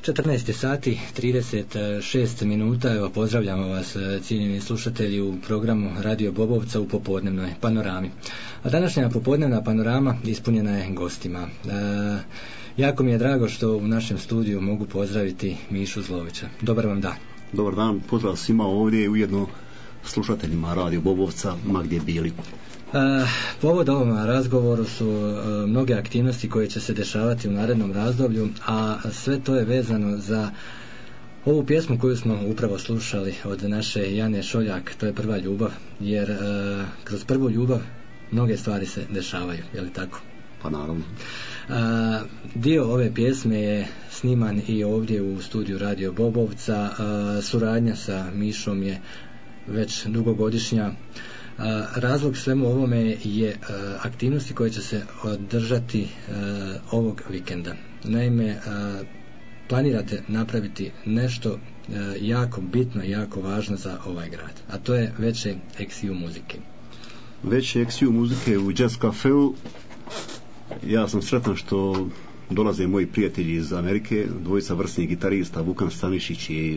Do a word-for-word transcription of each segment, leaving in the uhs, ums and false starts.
četrnaest sati trideset šest minuta. Evo, pozdravljamo vas, cijenjeni slušatelji, u programu Radio Bobovca u popodnevnoj panorami. A današnja popodnevna panorama ispunjena je gostima. E, jako mi je drago što u našem studiju mogu pozdraviti Mišu Zlovića. Dobar vam dan. Dobar dan, pozdrav svima ovdje i ujedno slušateljima Radio Bobovca, ma gdje bili. Uh, povod ovom razgovoru su uh, mnoge aktivnosti koje će se dešavati u narednom razdoblju, a sve to je vezano za ovu pjesmu koju smo upravo slušali od naše Jane Šoljak, to je Prva ljubav, jer uh, kroz prvu ljubav mnoge stvari se dešavaju, je li tako? Pa naravno. Uh, dio ove pjesme je sniman i ovdje u studiju Radio Bobovca. Uh, suradnja sa Mišom je već dugogodišnja. Razlog svemu ovome je aktivnosti koje će se održati ovog vikenda. Naime, planirate napraviti nešto jako bitno i jako važno za ovaj grad, a to je veće eksiju muzike. Veće eksiju muzike u Jazz Cafeu. Ja sam sretan što dolaze moji prijatelji iz Amerike, dvojica vrsnih gitarista, Vukan Stanišić i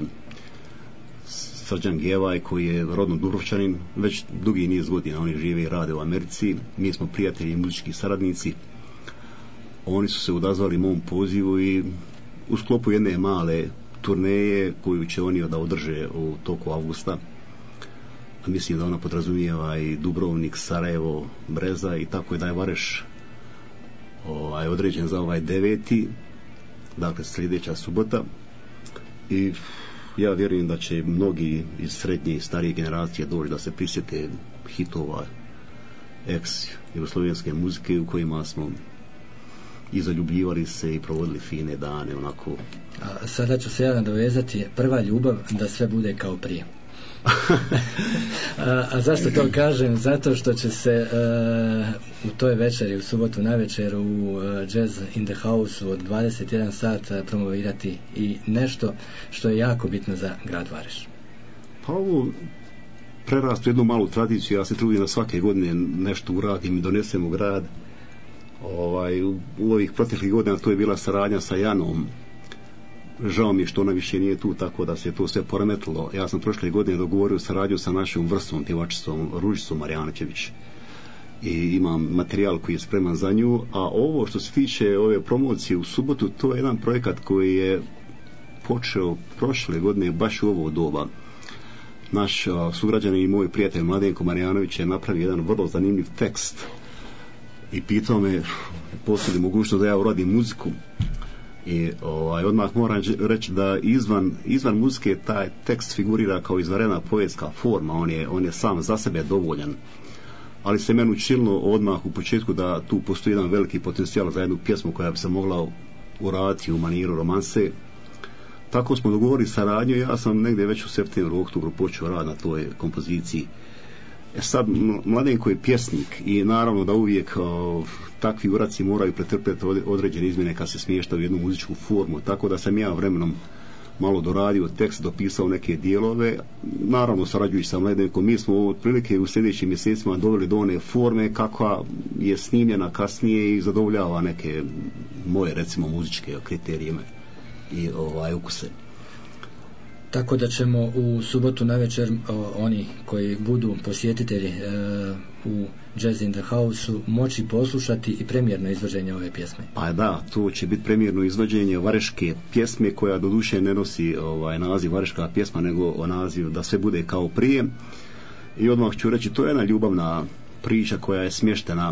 Srđan Gevaj, koji je rodno Dubrovčanin, već dugi niz godina oni žive i rade u Americi. Mi smo prijatelji i muzički saradnici. Oni su se odazvali mom pozivu i u sklopu jedne male turneje koju će oni da održe u toku avgusta. Mislim da ona podrazumijeva i Dubrovnik, Sarajevo, Breza i tako je da je Vareš ovaj, određen za ovaj deveti, dakle sljedeća subota. I ja vjerujem da će mnogi iz srednje i starije generacije doći da se prisjete hitova ex jugoslovenske muzike u kojima smo i zaljubljivali se i provodili fine dane onako. A sada ću se ja nadovezati, prva ljubav, da sve bude kao prije. a, a zašto to kažem? Zato što će se uh, u toj večeri, u subotu navečer u uh, Jazz in the House od dvadeset jedan sat uh, promovirati i nešto što je jako bitno za grad Vareš. Pa ovo prerastu jednu malu tradiciju. Ja se trudim da svake godine nešto uradim i donesem u grad. Ovaj, u, u ovih proteklih godina to je bila saradnja sa Janom. Žao mi je što ona više nije tu, tako da se to sve poremetilo. Ja sam prošle godine dogovorio saradnju sa našom vrstom pjevačicom Ružicom Marjanović i imam materijal koji je spreman za nju. A ovo što se tiče ove promocije u subotu, to je jedan projekat koji je počeo prošle godine baš u ovo doba. Naš sugrađanin i moj prijatelj Mladenko Marjanović je napravio jedan vrlo zanimljiv tekst i pitao me postoji mogućnost da ja uradim muziku. I ovaj, odmah moram reći da izvan, izvan muzike taj tekst figurira kao izvanredna poetska forma, on je, on je sam za sebe dovoljan, ali se meni učinilo odmah u početku da tu postoji jedan veliki potencijal za jednu pjesmu koja bi se mogla uraditi u maniru romanse. Tako smo dogovorili saradnju. Ja sam negdje već u septembru, oktobru počeo rad na toj kompoziciji. E sad, Mladenko je pjesnik i naravno da uvijek o, takvi uraci moraju pretrpjeti određene izmjene kad se smješta u jednu muzičku formu, tako da sam ja vremenom malo doradio tekst, dopisao neke dijelove, naravno sarađujući sa Mladenkom. Mi smo otprilike u sljedećim mjesecima doveli do one forme kakva je snimljena kasnije i zadovoljava neke moje, recimo, muzičke kriterije i ovaj, ukuse. Tako da ćemo u subotu navečer o, oni koji budu posjetitelji e, u Jazz in the House-u moći poslušati i premijerno izvođenje ove pjesme. Pa da, to će biti premijerno izvođenje vareške pjesme koja doduše ne nosi ovaj, naziv vareška pjesma, nego naziv Da sve bude kao prije. I odmah ću reći, to je jedna ljubavna priča koja je smještena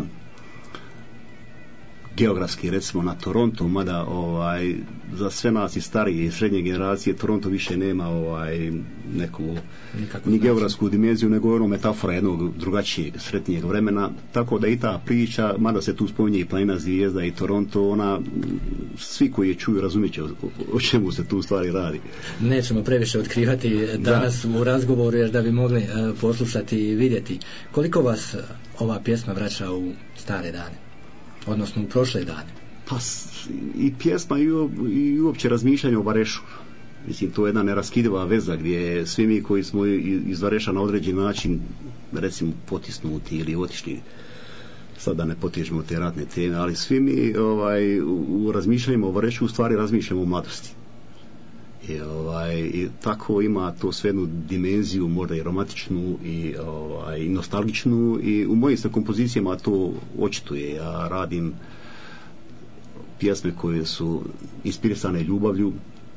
geografski, recimo, na Toronto, mada ovaj, za sve nas i starije i srednje generacije Toronto više nema ovaj, neku Nikako ni geografsku znači. dimenziju, nego ono metafora jednog drugačijeg, sretnijeg vremena, tako da i ta priča, mada se tu spominje i Planina zvijezda i Toronto, ona, svi koji je čuju razumjet će o, o čemu se tu stvari radi. Nećemo previše otkrivati danas da. u razgovoru, jer da bi mogli uh, poslušati i vidjeti koliko vas uh, ova pjesma vraća u stare dane, odnosno u prošle dane. Pa i pjesma i, i uopće razmišljanje o Varešu. Mislim, to je jedna neraskidiva veza gdje svi mi koji smo iz Vareša na određen način, recimo, potisnuti ili otišli, sad da ne potežemo te ratne teme, ali svi mi ovaj, u razmišljanjima o Varešu u stvari razmišljamo o mladosti. I, ovaj, i tako ima to sve jednu dimenziju, možda i romantičnu i, ovaj, i nostalgičnu, i u mojim se kompozicijama to očituje. Ja radim pjesme koje su inspirisane ljubavlju,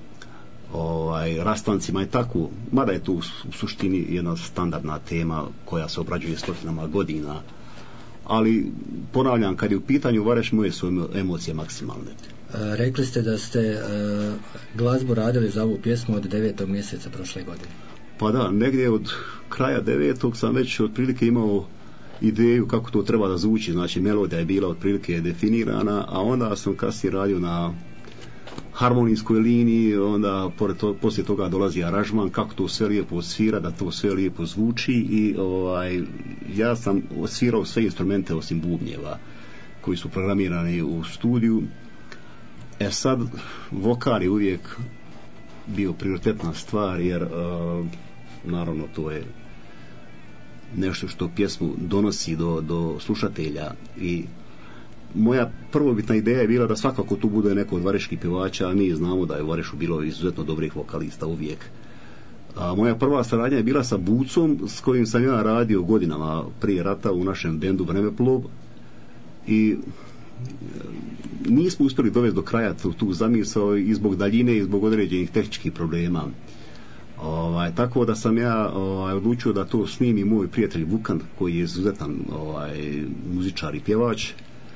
ovaj, rastancima i tako, mada je to u suštini jedna standardna tema koja se obrađuje stotinama godina, ali ponavljam, kad je u pitanju Vareš, moje su emocije maksimalne. Rekli ste da ste uh, glazbu radili za ovu pjesmu od devetog mjeseca prošle godine. Pa da, negdje od kraja devetog sam već otprilike imao ideju kako to treba da zvuči, znači melodija je bila otprilike definirana, a onda sam kasnije radio na harmonijskoj liniji, onda pored to, poslije toga dolazi aranžman, kako to sve lijepo svira, da to sve lijepo zvuči, i ovaj, ja sam svirao sve instrumente osim bubnjeva koji su programirani u studiju. E sad, vokal je uvijek bio prioritetna stvar, jer uh, naravno to je nešto što pjesmu donosi do, do slušatelja, i moja prvobitna ideja je bila da svakako tu bude neko od vareških pjevača, a mi znamo da je u Varešu bilo izuzetno dobrih vokalista uvijek. A moja prva saradnja je bila sa Bucom, s kojim sam ja radio godinama prije rata u našem bendu Vremeplov, i nismo uspjeli dovesti do kraja tu, tu zamisao i zbog daljine i zbog određenih tehničkih problema. Ovaj, tako da sam ja ovaj, odlučio da to snimi moj prijatelj Vukan, koji je izuzetan ovaj, muzičar i pjevač,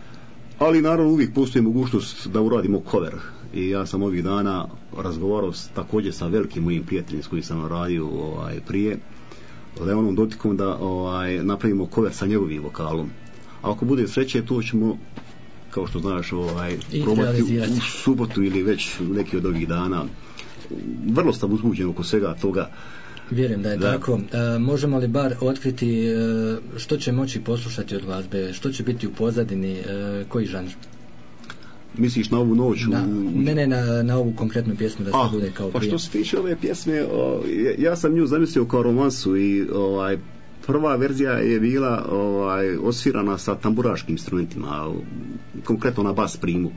ali naravno uvijek postoji mogućnost da uradimo cover, i ja sam ovih dana razgovarao s, također sa velikim mojim prijateljem s kojim sam radio ovaj, prije, da je onom dotikom da ovaj, napravimo cover sa njegovim vokalom. A ako bude sreće, to ćemo, kao što znaš, ovaj, probati u subotu ili već neki od ovih dana. Vrlo sam uzbuđen oko svega toga. Vjerujem da je da. Tako. E, možemo li bar otkriti e, što će moći poslušati od glazbe, što će biti u pozadini, e, koji žanr? Misliš na ovu noć? Na, u... Ne, ne, na, na ovu konkretnu pjesmu da se A, bude kao pa prije. što se tiče ove pjesme, o, ja sam nju zamislio kao romansu, i ovaj, prva verzija je bila ovaj, osvirana sa tamburaškim instrumentima, konkretno na bas primu.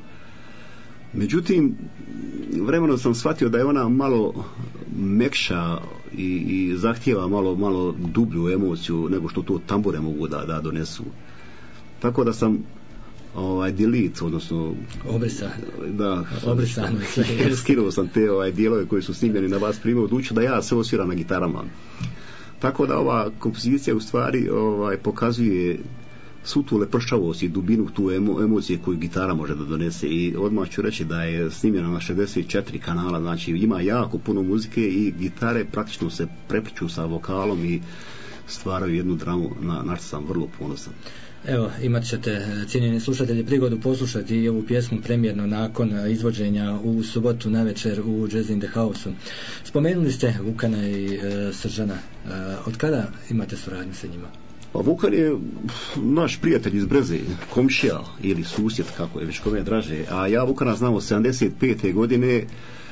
Međutim, vremenom sam shvatio da je ona malo mekša i, i zahtijeva malo, malo dublju emociju nego što to tambure mogu da, da donesu. Tako da sam ovaj, delete, odnosno obrisa, da, obrisano skinuo sam te ovaj, dijelove koji su snimljeni na bas primu, odlučio da ja sve osviram na gitarama. Tako da ova kompozicija u stvari ovaj, pokazuje svu tu lepršavost i dubinu tu emo, emocije koju gitara može da donese, i odmah ću reći da je snimljena na šezdeset četiri kanala, znači ima jako puno muzike i gitare praktično se prepliču sa vokalom i stvaraju jednu dramu, na, na što sam vrlo ponosan. Evo, imat ćete, cijenjeni slušatelji, prigodu poslušati i ovu pjesmu premijerno nakon izvođenja u subotu navečer u Jazz in the House-u. Spomenuli ste Vukana i e, Sržana. E, od kada imate suradnju sa njima? Pa Vukan je naš prijatelj iz Breze, komšija ili susjed, kako je već kome draže, a ja Vukana znam od sedamdeset pete godine,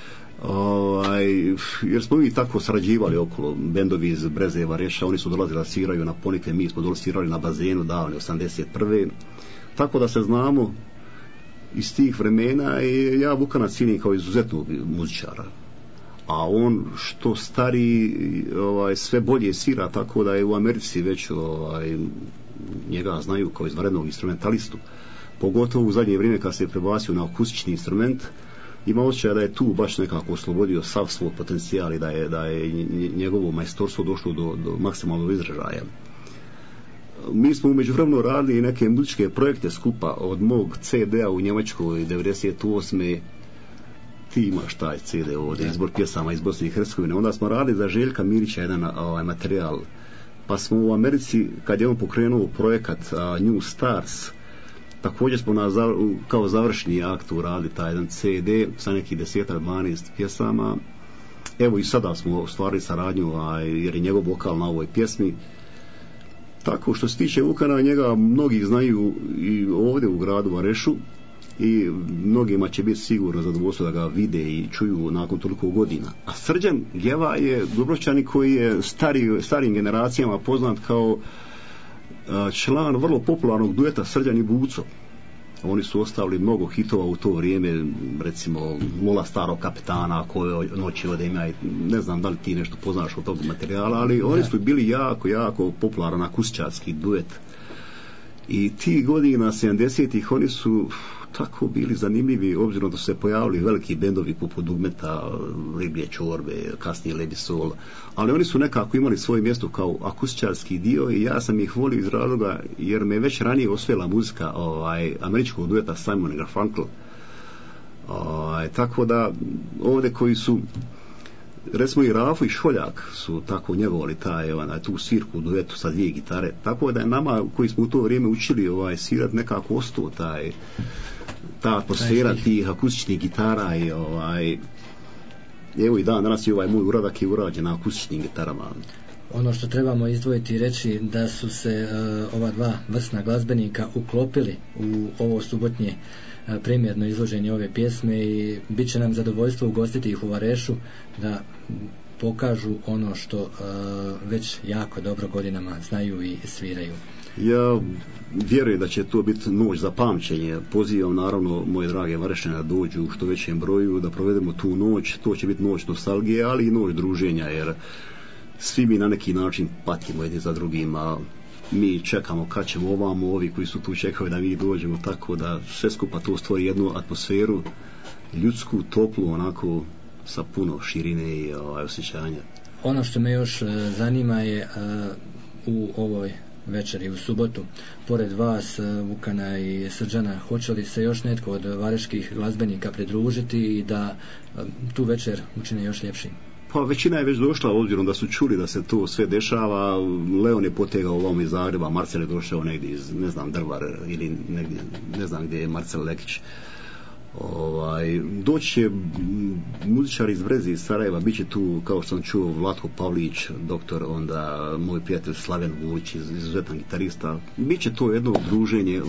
ovaj, jer smo mi tako sarađivali okolo, bendovi iz Breze, Vareša, oni su dolazili da sviraju na ponike, mi smo dolazili svirali na bazenu davne osamdeset prve tako da se znamo iz tih vremena, i ja Vukana cijenim kao izuzetnog muzičara, a on što stari ovaj, sve bolje svira, tako da je u Americi već ovaj, njega znaju kao izvanrednog instrumentalistu, pogotovo u zadnje vrijeme kad se je prebacio na akustični instrument. Ima osjećaj da je tu baš nekako oslobodio sav svoj potencijal i da je, da je njegovo majstorstvo došlo do, do maksimalnog izražaja. Mi smo umeđu vremenu radili neke muzičke projekte skupa, od mog ce de a u Njemačkoj devedeset osme ti imaš taj ce de ovdje, izbor pjesama iz Bosne i Hercegovine. Onda smo radili za Željka Mirića jedan ovaj, materijal, pa smo u Americi, kad je on pokrenuo projekat uh, New Stars, također smo na, kao završni akt uradili taj jedan ce de sa nekih desetak dvanaest pjesama. Evo i sada smo ostvarili saradnju, a, jer je njegov vokal na ovoj pjesmi. Tako što se tiče Vukana, njega mnogi znaju i ovdje u gradu Varešu, i mnogima će biti sigurno zadovoljstvo da ga vide i čuju nakon toliko godina. A Srđan Gjeva je Dubrovčanin koji je stari, starijim generacijama poznat kao član vrlo popularnog dueta Srđan i Buco. Oni su ostavili mnogo hitova u to vrijeme, recimo Lula starog kapetana, koje noći ode ima, ne znam da li ti nešto poznaš od tog materijala, ali oni su bili jako, jako popularan akustičarski duet. I ti godina sedamdesetih oni su tako bili zanimljivi, obzirom da su se pojavili veliki bendovi poput Dugmeta, Riblje čorbe, kasnije Lebi Sol, ali oni su nekako imali svoje mjesto kao akustičarski dio i ja sam ih volio iz razloga jer me već ranije osvojila muzika ovaj, američkog dueta Simon i Garfunkel. Ovaj, tako da ovdje koji su recimo i Rafo i Šoljak su tako njegovali taj, ovaj, tu svirku u duetu sa dvije gitare, tako da je nama koji smo u to vrijeme učili ovaj, svirati nekako ostao taj ta atmosfera tih akustičnih gitara i ovaj evo i dan danas i ovaj moj uradak je urađen na akustičnim gitarama. Ono što trebamo izdvojiti i reći da su se uh, ova dva vrsna glazbenika uklopili u ovo subotnje uh, premijerno izvođenje ove pjesme i bit će nam zadovoljstvo ugostiti ih u Varešu da pokažu ono što uh, već jako dobro godinama znaju i sviraju. Ja vjerujem da će to biti noć za pamćenje. Pozivam naravno moje drage Varešane da dođu u što većem broju, da provedemo tu noć. To će biti noć nostalgije, ali i noć druženja, jer svi mi na neki način patimo jedni za drugima. Mi čekamo kad ćemo ovamo, ovi koji su tu čekaju da mi dođemo, tako da sve skupa to stvori jednu atmosferu ljudsku, toplu, onako sa puno širine i ovaj, osjećanja. Ono što me još uh, zanima je uh, u ovoj večeri u subotu, pored vas Vukana i Srđana, hoće li se još netko od vareških glazbenika pridružiti i da tu večer učine još ljepšim? Pa većina je već došla, obzirom da su čuli da se to sve dešava. Leon je potegao ovom iz Zagreba, Marcel je došao negdje iz, ne znam, Drvar ili negdje, ne znam gdje je Marcel Lekić. Ovaj, doći će muzičari iz Breze, iz Sarajeva, bit će tu, kao što sam čuo, Vlatko Pavlić, doktor, onda moj prijatelj Slaven Vulić, izuzetan gitarista. Bit će to jedno druženje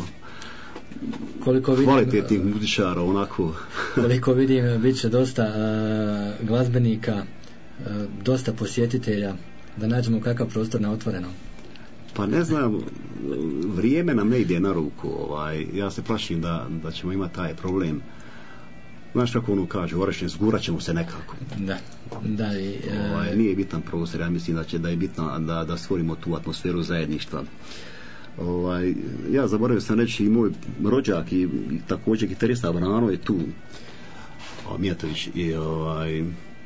koliko vidim, kvalitetnih muzičara, onako. Koliko vidim, bit će dosta uh, glazbenika, uh, dosta posjetitelja, da nađemo kakav prostor na otvorenom. Pa ne znam, vrijeme nam ne ide na ruku, ovaj, ja se plašim da, da ćemo imati taj problem. Znaš kako ono kaže, Orešće, zgurat ćemo se nekako. Da, da i, e... ovaj, nije bitan prostor, ja mislim da će da je bitno da, da stvorimo tu atmosferu zajedništva. Ovaj, ja zaboravio sam reći i moj rođak i, i također gitarista Brano je tu, o, Mijatović, i ovaj,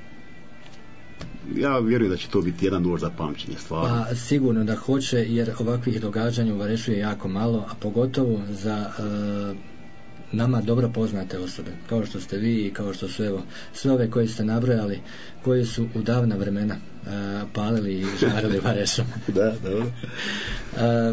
ja vjerujem da će to biti jedan noć za pamćenje stvarno. Pa sigurno da hoće, jer ovakvih događanja u Varešu je jako malo, a pogotovo za e, nama dobro poznate osobe, kao što ste vi i kao što su evo sve ove koji ste nabrojali, koji su u davna vremena e, palili i žarili Varešom. Da, dobro. E,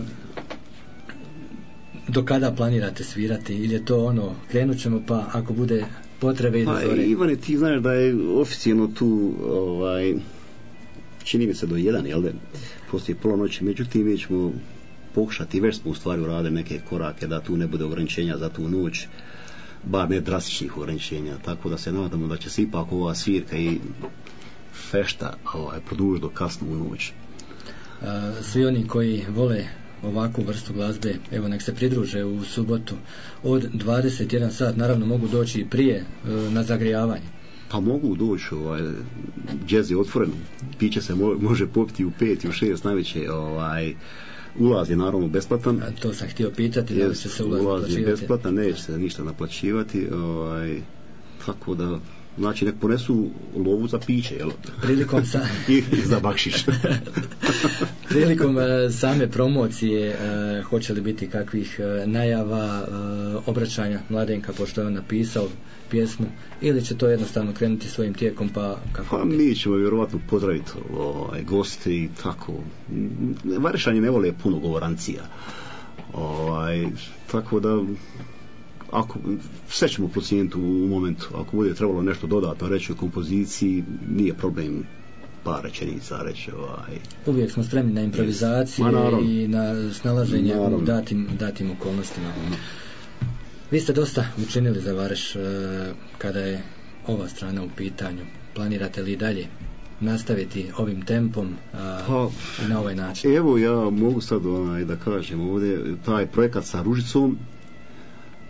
do kada planirate svirati, ili je to ono, krenut ćemo pa ako bude potrebe i do zore? Pa Ivane, ti znaš da je oficijalno tu ovaj, čini mi se do jedan, jel da, poslije pola noći, međutim mi ćemo pokušati, već smo u stvari uradili neke korake da tu ne bude ograničenja za tu noć, bar ne drastičnih ograničenja, tako da se nadamo da će se ipak ova svirka i fešta ovaj, produžiti do kasno u noć. A, svi oni koji vole ovakvu vrstu glazbe, evo nek se pridruže u subotu od dvadeset jedan sat, naravno mogu doći i prije e, na zagrijavanje. Pa mogu doći, ovaj, džez je otvoren, piće se mo- može popiti u pet i u šest najveće, ovaj, ulaz je naravno besplatan. A to sam htio pitati, da li će se ulaz, ulaz naplaćivati? Je besplatan, neće se ništa naplaćivati, ovaj, tako da, znači nek ponesu lovu za piće, jel? Prilikom sa... I za bakšiš. Prilikom uh, same promocije uh, hoće li biti kakvih uh, najava, uh, obraćanja Mladenka, pošto je on napisao pjesmu, ili će to jednostavno krenuti svojim tijekom, pa kako? Pa mi ćemo vjerovatno pozdraviti ovaj, goste i tako. Varešani ne vole puno govorancija. Ovaj, tako da ako, sve ćemo procijeniti u momentu. Ako bude trebalo nešto dodatno reći o kompoziciji, nije problem par rečenica reći. Ovaj. Uvijek smo spremni na improvizacije yes. i na snalaženje u datim, datim okolnostima. Mm. Vi ste dosta učinili za Vareš kada je ova strana u pitanju. Planirate li dalje nastaviti ovim tempom a, pa, i na ovaj način? Evo ja mogu sad onaj, da kažem ovdje, taj projekat sa Ružicom,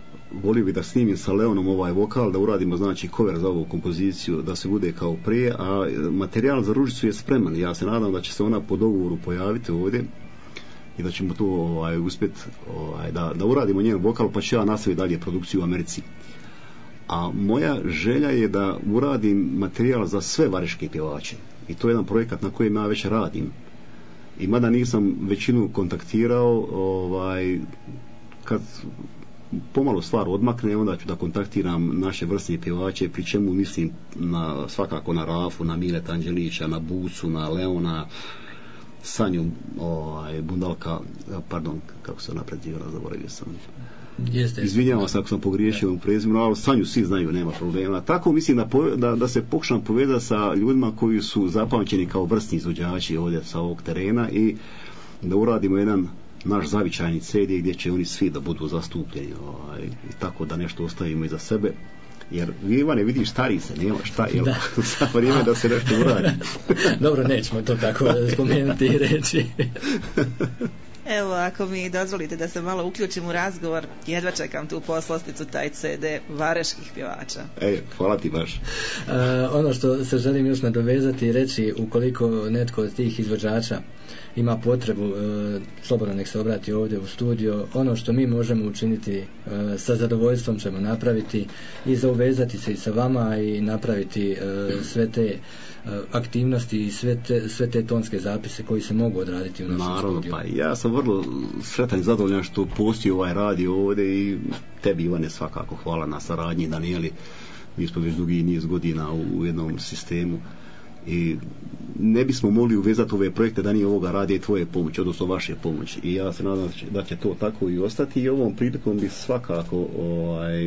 volio bi da snimim sa Leonom ovaj vokal, da uradimo znači cover za ovu kompoziciju, da se bude kao prije, a materijal za Ružicu je spreman. Ja se nadam da će se ona po dogovoru pojaviti ovdje i da ćemo to ovaj, uspjeti ovaj, da, da uradimo njen vokal, pa ću ja nastaviti dalje produkciju u Americi. A moja želja je da uradim materijal za sve vareške pjevače i to je jedan projekat na kojem ja već radim. I mada nisam većinu kontaktirao, ovaj, kad pomalo stvar odmakne, onda ću da kontaktiram naše vrsne pjevače, pri čemu mislim na, svakako na Rafu, na Mileta Anđelića, na Bucu, na Leona, Sanju ovaj, Bundalka, pardon, kako se ona predzivala, zaboravio sam. Jeste, izvinjavam se ako sam pogriješio u prezimenu, ali Sanju svi znaju, nema problema. Tako mislim da, da, da se pokušam povezati sa ljudima koji su zapamćeni kao vrsni izvođači ovdje sa ovog terena i da uradimo jedan naš zavičajni C D gdje će oni svi da budu zastupljeni ovaj, i tako da nešto ostavimo iza sebe. Jer vi, Ivane, vidiš, stari se, nema šta, jel? Za vrijeme da se nešto uradi. Dobro, nećemo to tako spomenuti i reći. Evo, ako mi dozvolite da se malo uključim u razgovor, jedva čekam tu poslasticu, taj C D vareških pjevača. E, hvala ti baš. Uh, ono što se želim još nadovezati i reći, ukoliko netko od tih izvođača ima potrebu, uh, slobodno nek se obrati ovdje u studio. Ono što mi možemo učiniti uh, sa zadovoljstvom ćemo napraviti i zauvezati se i sa vama i napraviti uh, sve te uh, aktivnosti i sve te, sve te tonske zapise koji se mogu odraditi u našem Naravno, studiju. Pa ja sam vrlo sretan i zadovoljan što postoji ovaj radio ovdje i tebi, Ivane, svakako hvala na saradnji, Danijeli, mi smo već dugi niz godina u, u jednom sistemu i ne bismo mogli uvezati ove projekte da nije ovoga radija i tvoje pomoći, odnosno vaše pomoći, i ja se nadam da će, da će to tako i ostati. I ovom prilikom bi svakako ovaj,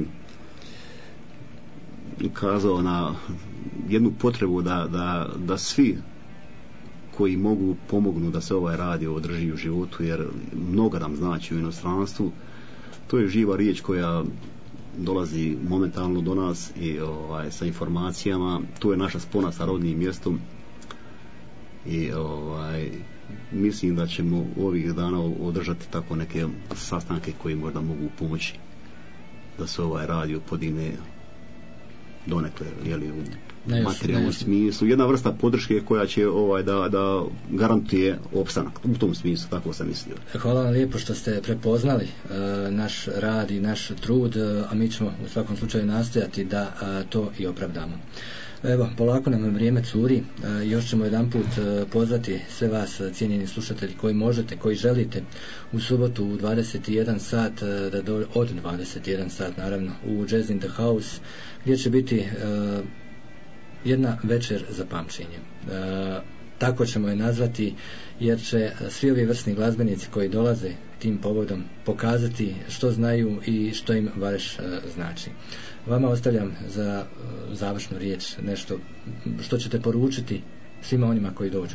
ukazao na jednu potrebu da, da, da svi koji mogu pomognu da se ovaj radio održi u životu, jer mnogo nam znači u inostranstvu. To je živa riječ koja dolazi momentalno do nas i ovaj, sa informacijama. To je naša spona sa rodnim mjestom i ovaj, mislim da ćemo ovih dana održati tako neke sastanke koji možda mogu pomoći da se ovaj radio podigne donekle, jeli, u materijalnom smislu. Jedna vrsta podrške koja će ovaj, da, da garantuje opstanak. U tom smislu, tako sam mislio. Hvala vam lijepo što ste prepoznali uh, naš rad i naš trud, uh, a mi ćemo u svakom slučaju nastojati da uh, to i opravdamo. Evo, polako nam vrijeme curi, uh, još ćemo jedan put uh, pozvati sve vas, uh, cijenjeni slušatelji, koji možete, koji želite, u subotu u dvadeset jedan sat, uh, da do, od dvadeset jedan sat naravno, u Jazz in the House, gdje će biti uh, jedna večer za pamćenje. E, tako ćemo je nazvati, jer će svi ovi vrsni glazbenici koji dolaze tim povodom pokazati što znaju i što im Vareš e, znači. Vama ostavljam za e, završnu riječ nešto što ćete poručiti svima onima koji dođu.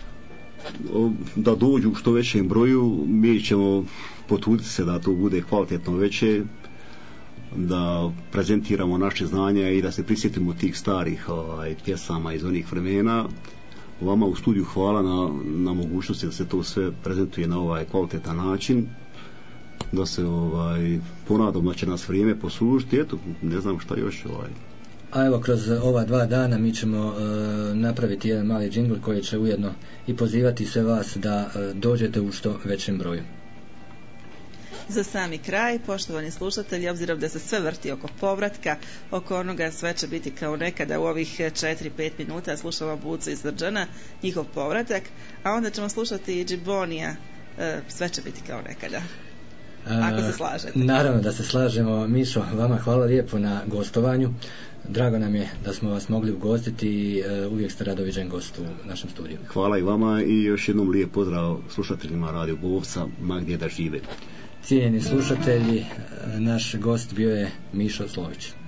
Da dođu u što većem broju, mi ćemo potruditi se da to bude kvalitetno veće, da prezentiramo naše znanja i da se prisjetimo tih starih ovaj, pjesama iz onih vremena. Vama u studiju hvala na, na mogućnosti da se to sve prezentuje na ovaj kvalitetan način, da se ovaj, ponadam da će nas vrijeme poslužiti. Eto, ne znam šta još ovaj. A evo, kroz ova dva dana mi ćemo uh, napraviti jedan mali džingl koji će ujedno i pozivati sve vas da uh, dođete u što većem broju. Za sami kraj, poštovani slušatelji, obzirom da se sve vrti oko povratka, oko onoga sve će biti kao nekada u ovih četiri pet minuta, slušamo Bucu i Srđana, njihov povratak, a onda ćemo slušati i Džibonija, sve će biti kao nekada. Ako se slažete. Naravno da se slažemo. Mišo, vama hvala lijepo na gostovanju. Drago nam je da smo vas mogli ugostiti i uh, uvijek ste radoviđen gost u našem studiju. Hvala i vama i još jednom lijep pozdrav slušateljima Radio Bobovca, ma gdje da žive. Cijenjeni slušatelji, naš gost bio je Mišo Slović.